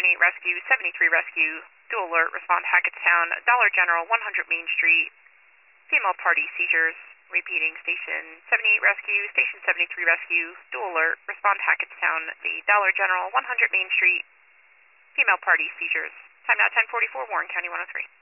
78 Rescue, 73 Rescue, dual alert, respond Hackettstown, Dollar General, 100 Main Street, female party seizures. Repeating, Station 78 Rescue, Station 73 Rescue, dual alert, respond Hackettstown, the Dollar General, 100 Main Street, female party seizures. Time now 10:44, Warren County 103.